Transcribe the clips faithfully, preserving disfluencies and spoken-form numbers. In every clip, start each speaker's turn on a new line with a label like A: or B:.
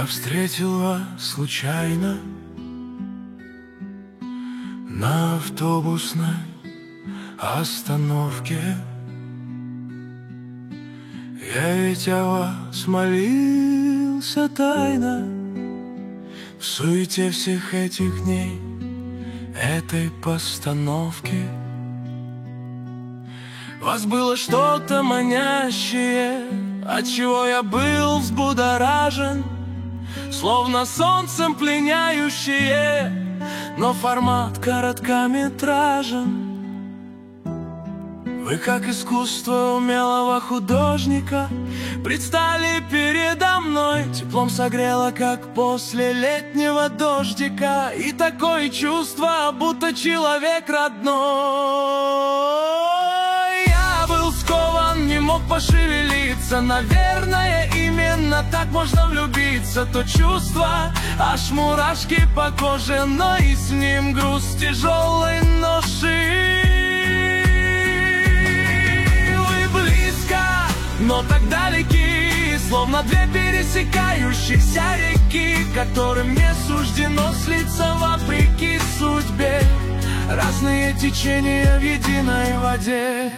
A: Я встретил вас случайно на автобусной остановке. Я ведь о вас молился тайно в суете всех этих дней этой постановки. В вас было что-то манящее, отчего я был взбудоражен, словно солнцем пленяющее, но формат короткометражен. Вы, как искусство умелого художника, предстали передо мной, теплом согрело, как после летнего дождика, и такое чувство, будто человек родной. Я был скован, не мог пошевелиться, наверное, именно так можно влюбиться. То чувство, аж мурашки по коже, но и с ним груз тяжелой ноши. Но так далеки, словно две пересекающихся реки, которым не суждено слиться вопреки судьбе. Разные течения в единой воде.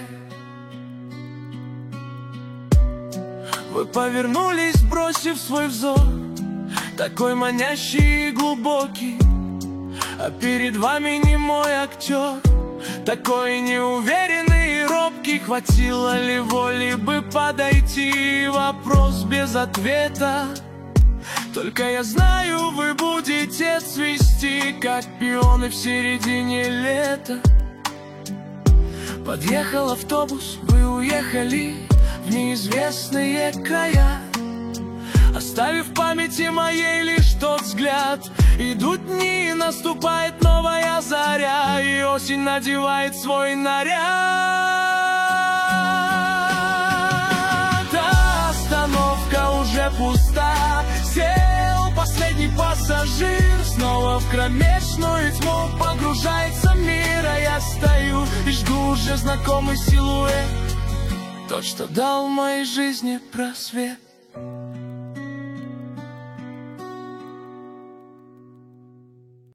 A: Вы повернулись, бросив свой взор, такой манящий и глубокий, а перед вами немой актер, такой неуверенный и робкий. Хватило ли воли бы подойти? Вопрос без ответа. Только я знаю, вы будете цвести, как пионы в середине лета. Подъехал автобус, вы уехали в неизвестные края, оставив в памяти моей лишь тот взгляд. Идут дни, наступает новая заря, и осень надевает свой наряд. А остановка уже пуста, сел последний пассажир. Снова в кромешную тьму погружается мир, а я стою и жду уже знакомый силуэт, тот, что дал моей жизни просвет.